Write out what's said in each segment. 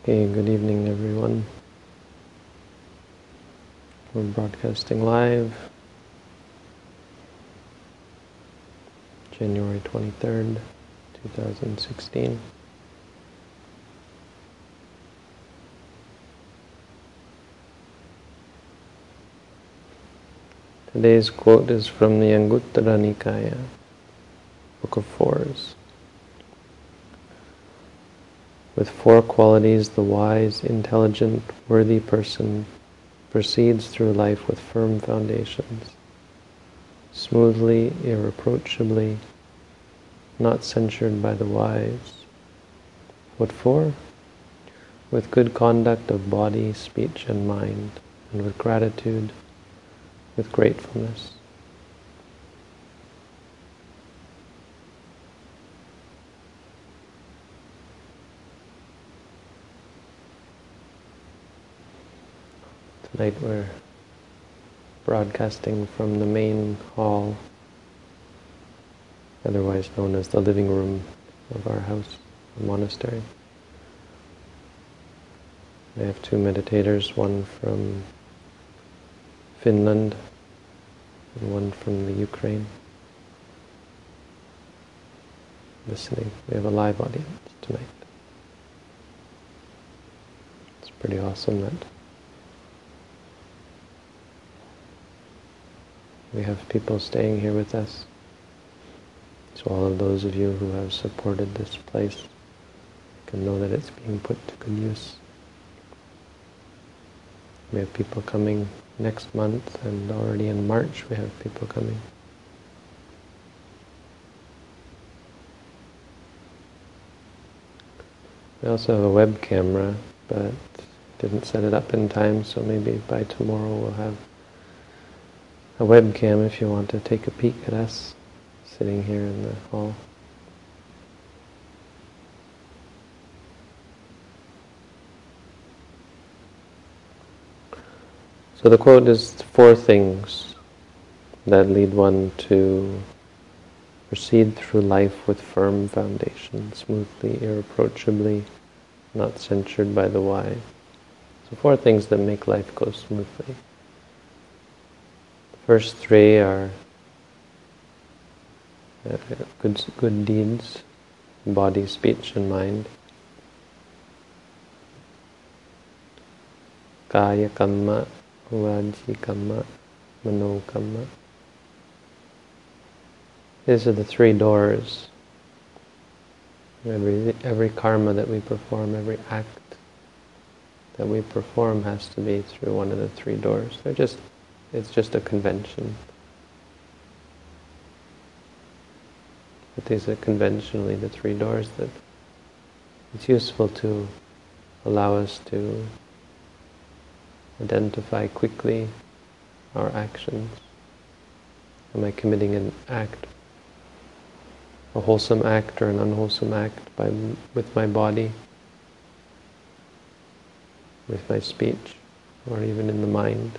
Okay, good evening everyone. We're broadcasting live, January 23rd, 2016. Today's quote is from the Anguttara Nikaya, Book of Fours. With four qualities, the wise, intelligent, worthy person proceeds through life with firm foundations, smoothly, irreproachably, not censured by the wise. What for? With good conduct of body, speech, and mind, and with gratitude, with gratefulness. Tonight we're broadcasting from the main hall, otherwise known as the living room of our house, the monastery. I have two meditators, one from Finland and one from the Ukraine, listening. We have a live audience tonight. It's pretty awesome that we have people staying here with us. So all of those of you who have supported this place can know that it's being put to good use. We have people coming next month, and already in March we have people coming. We also have a web camera, but didn't set it up in time, so maybe by tomorrow we'll have a webcam if you want to take a peek at us sitting here in the hall. So the quote is four things that lead one to proceed through life with firm foundation, smoothly, irreproachably, not censured by the wise. So four things that make life go smoothly. The first three are good deeds, body, speech, and mind. Kaya kamma, vaji kamma, mano kamma. These are the three doors. Every karma that we perform, every act that we perform has to be through one of the three doors. It's just a convention. But these are conventionally the three doors that it's useful to allow us to identify quickly our actions. Am I committing an act, a wholesome act or an unwholesome act with my body, with my speech, or even in the mind?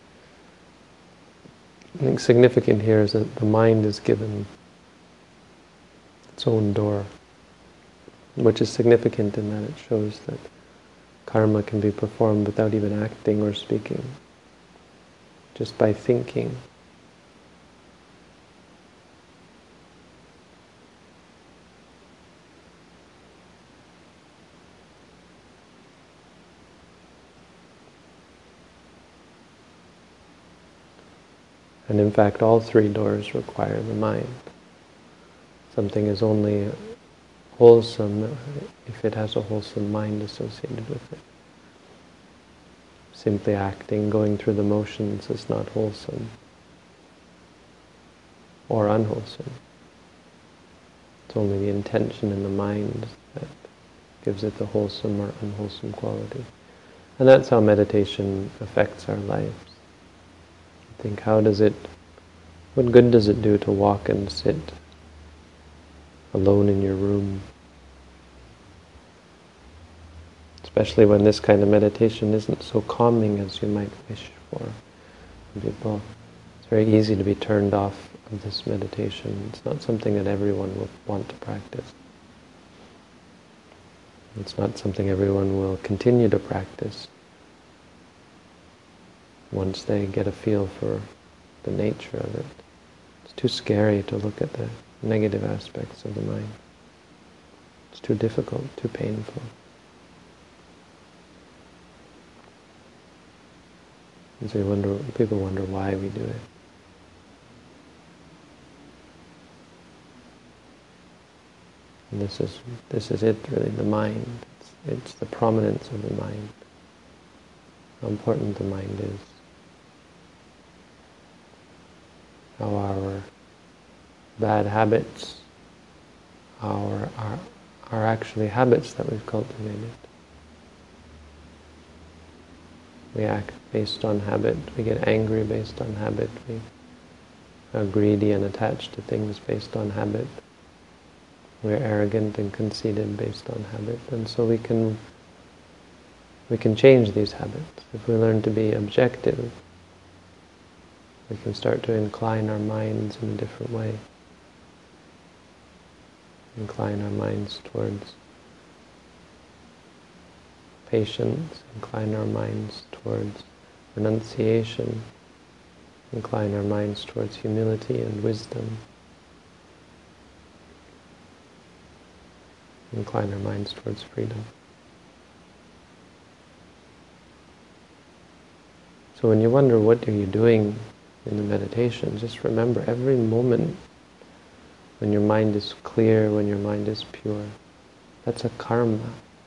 I think significant here is that the mind is given its own door, which is significant in that it shows that karma can be performed without even acting or speaking, just by thinking. And in fact, all three doors require the mind. Something is only wholesome if it has a wholesome mind associated with it. Simply acting, going through the motions is not wholesome or unwholesome. It's only the intention in the mind that gives it the wholesome or unwholesome quality. And that's how meditation affects our lives. Think, what good does it do to walk and sit alone in your room? Especially when this kind of meditation isn't so calming as you might wish for people. It's very easy to be turned off of this meditation. It's not something that everyone will want to practice. It's not something everyone will continue to practice once they get a feel for the nature of it. It's too scary to look at the negative aspects of the mind. It's too difficult, too painful. And so people wonder why we do it. And this is it really, the mind. It's the prominence of the mind. How important the mind is. How our bad habits are actually habits that we've cultivated. We act based on habit. We get angry based on habit. We are greedy and attached to things based on habit. We're arrogant and conceited based on habit. And so we can change these habits. If we learn to be objective, we can start to incline our minds in a different way. Incline our minds towards patience, incline our minds towards renunciation, incline our minds towards humility and wisdom, incline our minds towards freedom. So when you wonder what are you doing in the meditation, just remember every moment when your mind is clear, when your mind is pure, that's a karma,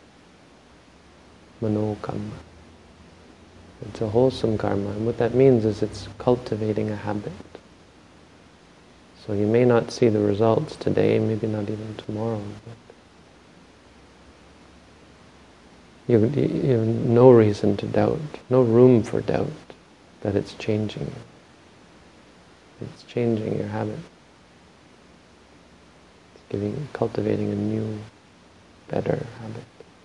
manokamma. It's a wholesome karma, and what that means is it's cultivating a habit. So you may not see the results today, maybe not even tomorrow, but you have no reason to doubt, no room for doubt that it's changing you. It's changing your habit. It's cultivating a new, better habit.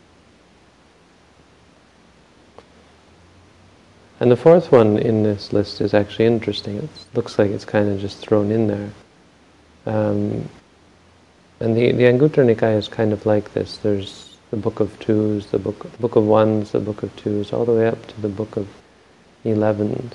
And the fourth one in this list is actually interesting. It looks like it's kind of just thrown in there. And the Anguttara Nikaya is kind of like this. There's the Book of Twos, the book of Ones, the Book of Twos, all the way up to the Book of Elevens.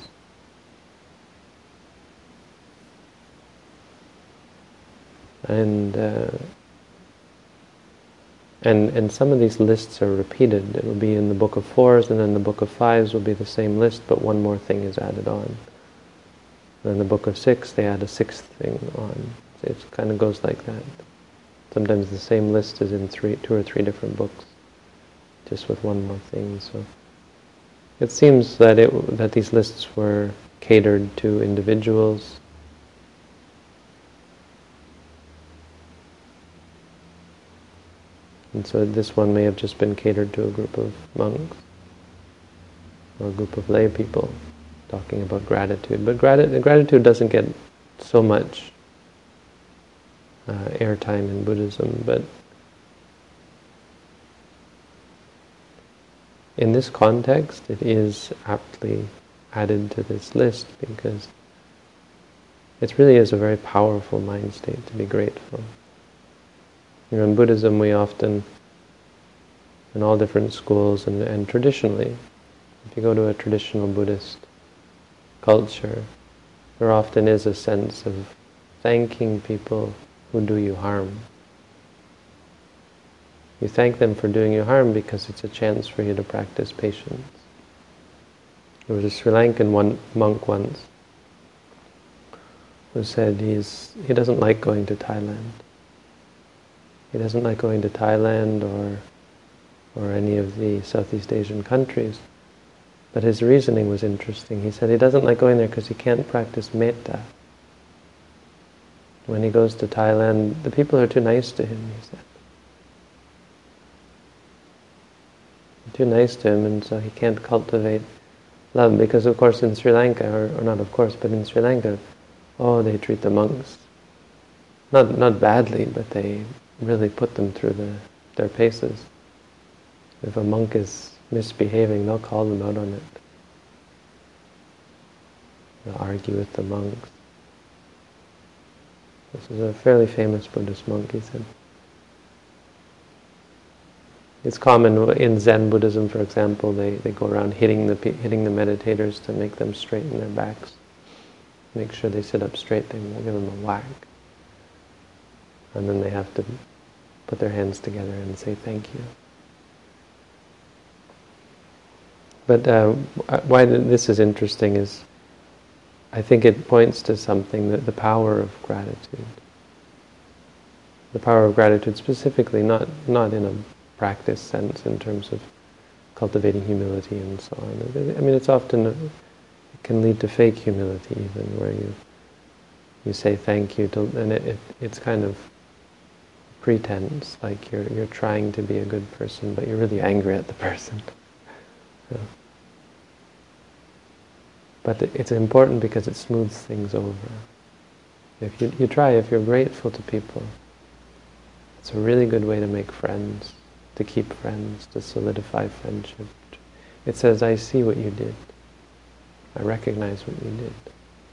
And some of these lists are repeated. It will be in the Book of Fours, and then the Book of Fives will be the same list, but one more thing is added on. And in the Book of Six, they add a sixth thing on. It kind of goes like that. Sometimes the same list is in two or three different books, just with one more thing. So it seems that these lists were catered to individuals. And so this one may have just been catered to a group of monks or a group of lay people talking about gratitude. But gratitude doesn't get so much airtime in Buddhism, but in this context it is aptly added to this list because it really is a very powerful mind state to be grateful. In Buddhism we often, in all different schools and traditionally, if you go to a traditional Buddhist culture, there often is a sense of thanking people who do you harm. You thank them for doing you harm because it's a chance for you to practice patience. There was a Sri Lankan monk once who said he doesn't like going to Thailand. He doesn't like going to Thailand or any of the Southeast Asian countries. But his reasoning was interesting. He said he doesn't like going there because he can't practice metta. When he goes to Thailand, the people are too nice to him, he said. They're too nice to him, and so he can't cultivate love. Because of course in Sri Lanka, or not of course, but in Sri Lanka, they treat the monks not badly, but they really put them through their paces. If a monk is misbehaving, they'll call them out on it. They'll argue with the monks. This is a fairly famous Buddhist monk, he said. It's common in Zen Buddhism, for example, they go around hitting the meditators to make them straighten their backs. Make sure they sit up straight, they give them a whack. And then they have to put their hands together and say thank you. But why this is interesting is, I think it points to something, that the power of gratitude. The power of gratitude specifically, not in a practice sense in terms of cultivating humility and so on. I mean, it's often, it can lead to fake humility even, where you say thank you, and it's kind of pretense, like you're trying to be a good person, but you're really angry at the person. Yeah. But it's important because it smooths things over. If you try, if you're grateful to people, it's a really good way to make friends, to keep friends, to solidify friendship. It says, I see what you did. I recognize what you did.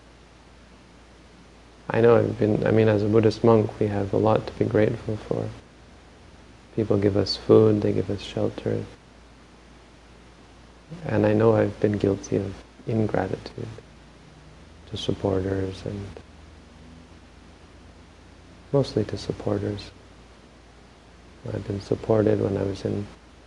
I know as a Buddhist monk, we have a lot to be grateful for. People give us food, they give us shelter. And I know I've been guilty of ingratitude to supporters, and mostly to supporters. I've been supported when I was in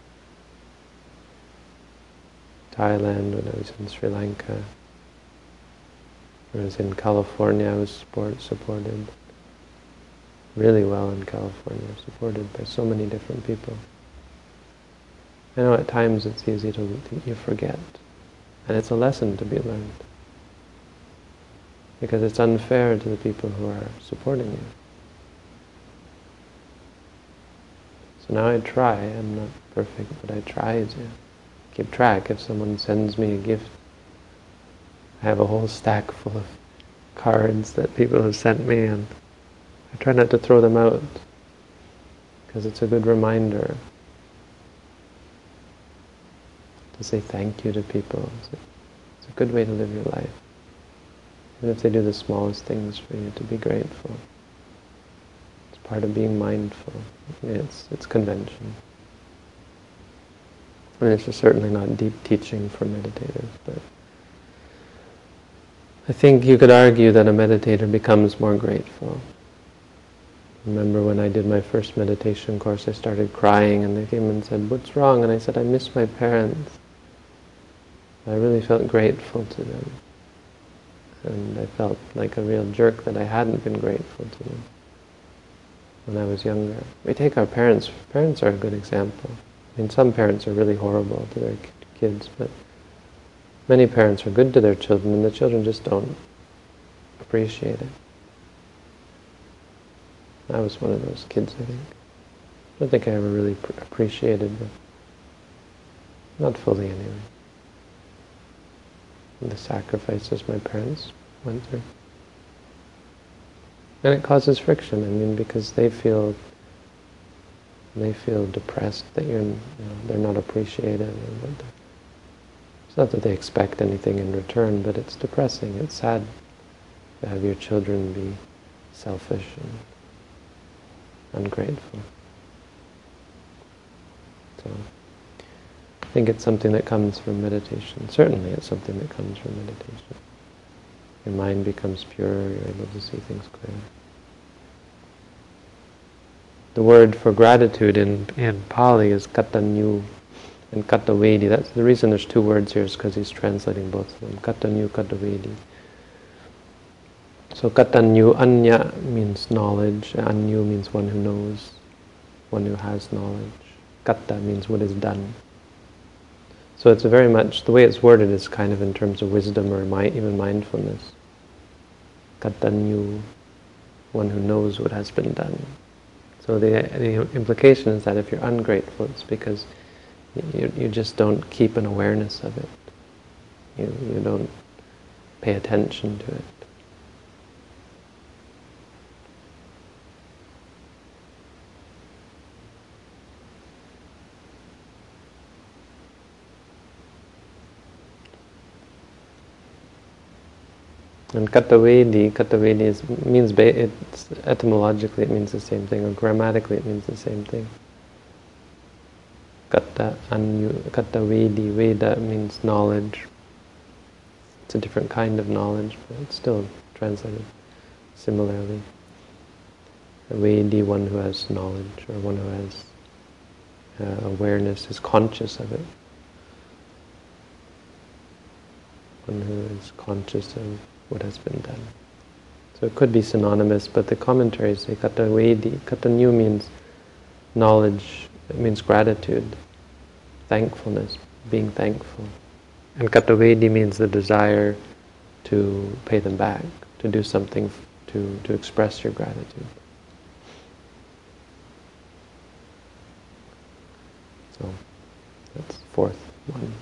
Thailand, when I was in Sri Lanka. When I was in California, I was supported really well in California, supported by so many different people. I know at times it's easy you forget, and it's a lesson to be learned, because it's unfair to the people who are supporting you. So now I try, I'm not perfect, but I try to keep track. If someone sends me a gift, I have a whole stack full of cards that people have sent me, and I try not to throw them out, because it's a good reminder to say thank you to people. It's a good way to live your life. Even if they do the smallest things for you, to be grateful. It's part of being mindful. It's convention. And it's certainly not deep teaching for meditators, but I think you could argue that a meditator becomes more grateful. Remember when I did my first meditation course, I started crying, and they came and said, "What's wrong?" And I said, "I miss my parents." I really felt grateful to them. And I felt like a real jerk that I hadn't been grateful to them when I was younger. We take our parents. Parents are a good example. I mean, some parents are really horrible to their kids, but many parents are good to their children, and the children just don't appreciate it. I was one of those kids, I think. I don't think I ever really appreciated them. Not fully, anyway. The sacrifices my parents went through. And it causes friction, I mean, because they feel depressed that they're not appreciated. It's not that they expect anything in return, but it's depressing, it's sad to have your children be selfish and ungrateful. So I think it's something that comes from meditation. Certainly it's something that comes from meditation. Your mind becomes pure, you're able to see things clearly. The word for gratitude in Pali is katanyu and katavedi. That's the reason there's two words here, is because he's translating both of them. Katanyu, katavedi. So katanyu, anya means knowledge, anyu means one who knows, one who has knowledge. Kata means what is done. So it's very much, the way it's worded is kind of in terms of wisdom or even mindfulness. Katanyu, one who knows what has been done. So the implication is that if you're ungrateful, it's because you just don't keep an awareness of it. You don't pay attention to it. And katavedi means etymologically it means the same thing, or grammatically it means the same thing. Kata Vedi. Veda means knowledge. It's a different kind of knowledge, but it's still translated similarly. A Vedi, one who has knowledge, or one who has awareness, is conscious of it. One who is conscious of what has been done. So it could be synonymous, but the commentaries say Kata Vedi. Kata Nyu means knowledge, it means gratitude, thankfulness, being thankful. And Kata Vedi means the desire to pay them back, to do something to express your gratitude. So that's the fourth one.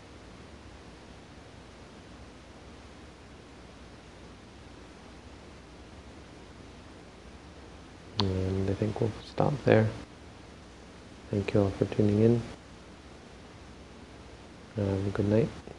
And I think we'll stop there. Thank you all for tuning in. Good night.